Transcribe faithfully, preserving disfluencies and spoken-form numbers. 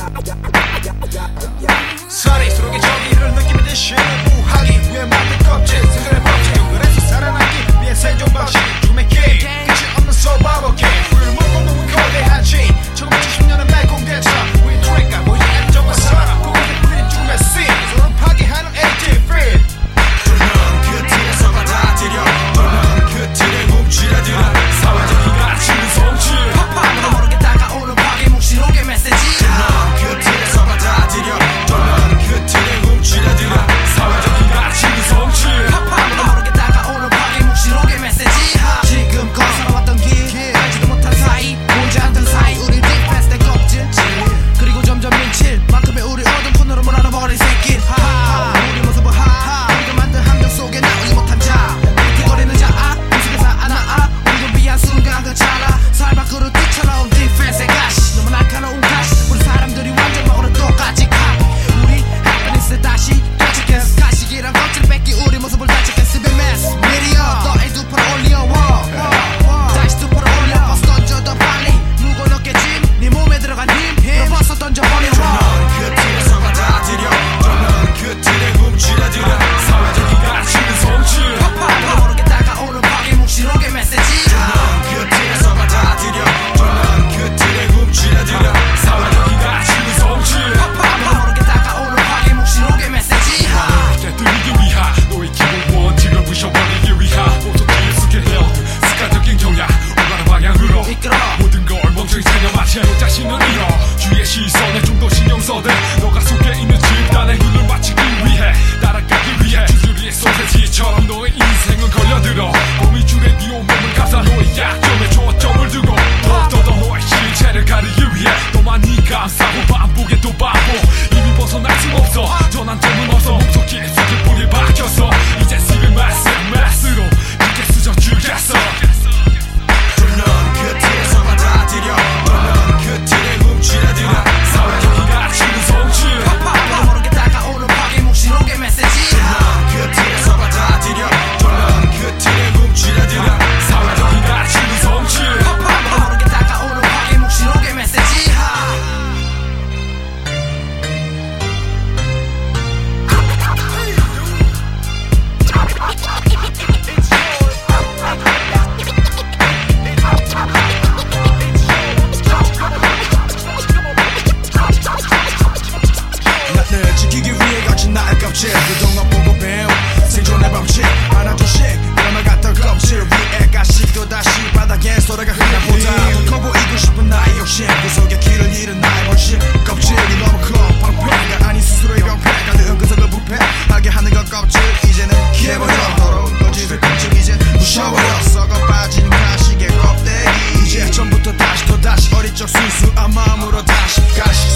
살이 속의 정의를 느끼는 대신 우하기 위해 만든 껍질 생존의 법칙 그래서 살아남기 위해 생존 방식 죽음의 게임 끝이 없는 서바이벌 게임 우리를 먹고 너무 거대하지 천구백칠십 년의 말공대차 우리 트랙과 모인 안정과 살아 고객의 뿌린 죽음의 씬 서로 파괴하는 에이티 필 돌면 그 틀에서 받아들여 돌면 그 틀에 뭉치라들어 사회적인 가치는 성취 아무도 모르게 다가오는 파괴 묵시록의 메시지 돌면 그 틀에서 받아들여 돌면 그 틀에 뭉치라들어 사회적인 가치는 성취 아무도 모르게 다가오는 파괴 묵시록의 메시지 지금껏 살아왔던 길 알지도 못한 사이 보이지 않던 사이 우리 딥패스 내 껍질 그리고 점점 미칠 만큼의 우리 어둠 코너로 몰아넣어버린 새끼 하하 우리 모습은 하하 우리가 만든 함정 속에 나오지 못한 자 비거리는 자아 무속에서 안아아 우리를 위한 순간 그 찰나 살 밖으로 뛰쳐나온 딥패스의 가시 너무 날카로운 가시 우리 사람들이 완전 먹으러 똑같이 가 우리 해피니스 다시 가치겠어 가식이란 껍질 뺏기 우리 모습을 다치겠어 스비메스 미디어 너의 두 팔을 올려 다시 두 팔을 올려 버스 던져 더 빨리 무거운 어깨짐 네 몸에 들어간 힘 너 버스 던져버려 돌면 그 틀에서 받아들여 돌면 그 틀에 뭉치라들어 사회적인 가치는 성취 아무도 모르게 다가오는 파괴 묵시록의 메시지 돌면 그 틀에서 받아들여 돌면 그 틀에 뭉치라들어 사회적인 가치는 성취 아무도 모르게 다가오는 파괴 묵시록의 메시지 깨뜨리기 위한 너의 기본 원칙을 부셔버리기 위한 모두 뒤에 헤어든 습관적인 경향 올바른 방향으로 이끌어 모든 걸 멍청이 생각마치 자신을 잃어 주위의 시선에 좀 더 신경 써대 너가 속에 있는 집단의 눈을 맞추기 위해 따라가기 위해 주주리의 소세지처럼 너의 인생은 걸려들어 거미줄에 네 온몸을 감싸 너의 약점에 초점을 두고 더욱더 너의 실체를 가리기 위해 또 많이 감싸고 반복에 또 반복 이미 벗어날 수 없어 전환점은 없어 목속 깊숙이 뿌리 박혔어 이제 시비 마스 마스로 이게 수저주겠어 돌면 그 틀에서 받아들여 돌면 그 틀에 뭉치라들어 사회적인 가치는 성취 아무도 모르게 다가오는 파괴 묵시록의 메시지 돌면 그 틀에서 받아들여 돌면 그 틀에 뭉치라들어 사회적인 가치는 성취 아무도 모르게 다가오는 파괴 묵시록의 메시지 나를 지키기 위해 거친 나의 껍질 그동안 보고 배운 생존의 법칙 하나 둘씩 넘어갔던 껍질 위에 가시 또다시 바닥에 소리가 흘러보자 더 커 보이고 싶은 나의 욕심 그 속에 길을 잃은 나의 벌칙 껍질이 너무 커 방패가 아닌 스스로의 병폐가 늘 은근슬쩍 부패하게 하는 건 껍질 이제는 기해버려 더러운 거짓을 껍질 이제 부셔버려 썩어 빠진 가식의 껍데기 이제 처음부터 다시 또다시 어릴 적 순수한 마음으로 다시 가시